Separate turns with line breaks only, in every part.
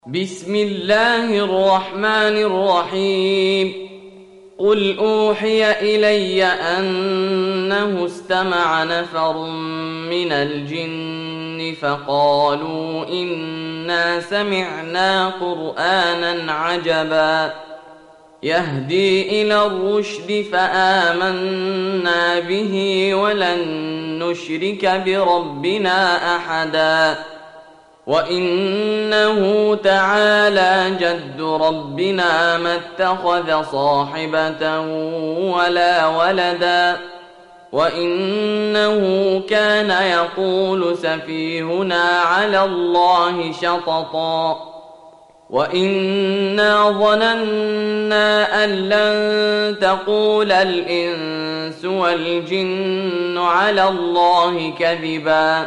بسم الله الرحمن الرحيم. قل أوحي إلي أنه استمع نفر من الجن فقالوا إنا سمعنا قرآنا عجبا يهدي إلى الرشد فآمنا به ولن نشرك بربنا أحدا وإنه تعالى جد ربنا ما اتخذ صاحبة ولا ولدا وإنه كان يقول سفيهنا على الله شططا وإنا ظننا أن لن تقول الإنس والجن على الله كذبا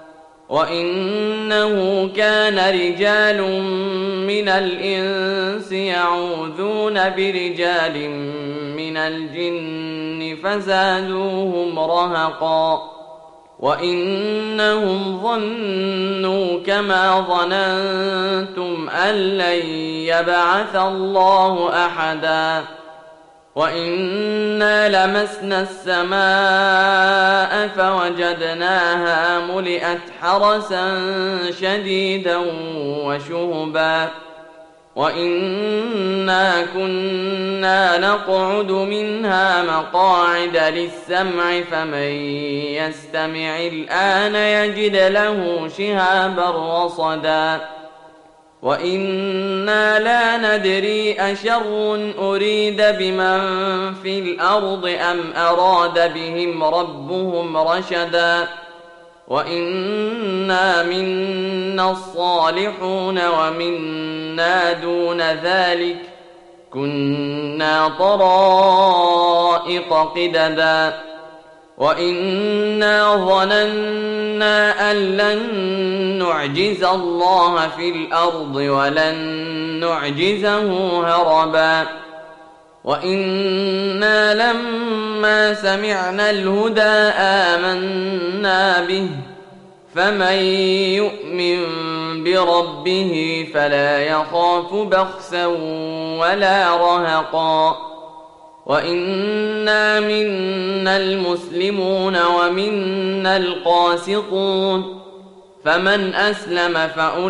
وإنه كان رجال من الإنس يعوذون برجال من الجن فزادوهم رهقا وإنهم ظنوا كما ظننتم أن لن يبعث الله أحدا وإنا لمسنا السماء فوجدناها ملئت حرسا شديدا وشهبا وإنا كنا نقعد منها مقاعد للسمع فمن يستمع الآن يجد له شهابا رصدا وإنا لا ندري أشر أريد بمن في الأرض أم أراد بهم ربهم رشدا وإنا منا الصالحون ومنا دون ذلك كنا طرائق قددا وإنا ظننا أن لن نعجز الله في الأرض ولن نعجزه هربا وإنا لما سمعنا الهدى آمنا به فمن يؤمن بربه فلا يخاف بخسا ولا رهقا وإنا منا المسلمون ومنا القاسطون فمن أسلم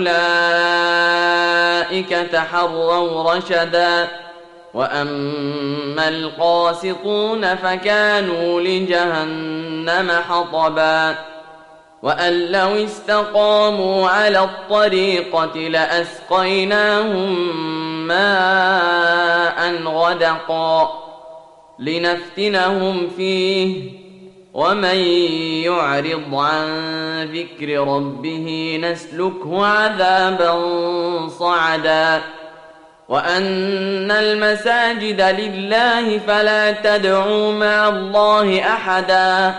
فأولئك تحروا رشدا وأما القاسطون فكانوا لجهنم حطبا وأن لو استقاموا على الطريقة لأسقيناهم ماء غدقا لنفتنهم فيه ومن يعرض عن ذكر ربه نسلكه عذابا صعدا وأن المساجد لله فلا تدعوا مع الله أحدا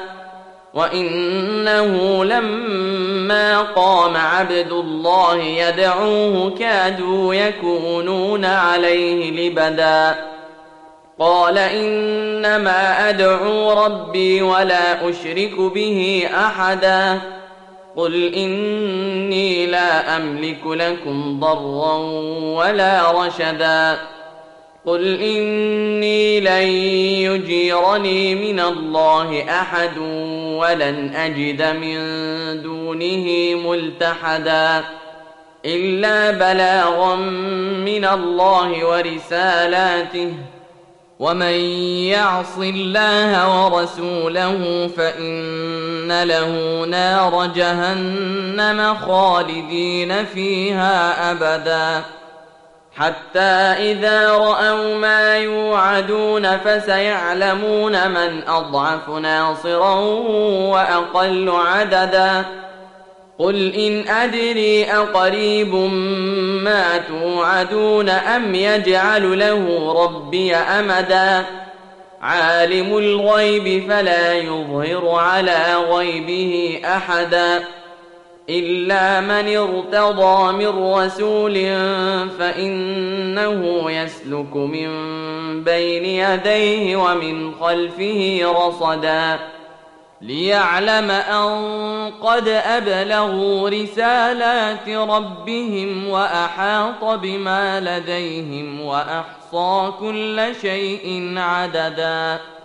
وإنه لما قام عبد الله يدعوه كادوا يكونون عليه لبدا قال إنما أدعو ربي ولا أشرك به أحدا قل إني لا أملك لكم ضرا ولا رشدا قل إني لن يجيرني من الله أحد ولن أجد من دونه ملتحدا إلا بلاغا من الله ورسالاته ومن يعص الله ورسوله فإن له نار جهنم خالدين فيها أبدا حتى إذا رأوا ما يوعدون فسيعلمون من أضعف ناصرا وأقل عددا قل إن أدري أقريب ما توعدون أم يجعل له ربي أمدا عالم الغيب فلا يظهر على غيبه أحدا إلا من ارتضى من رسول فإنه يسلك من بين يديه ومن خلفه رصدا ليعلم أن قد أبلغوا رسالات ربهم وأحاط بما لديهم وأحصى كل شيء عددا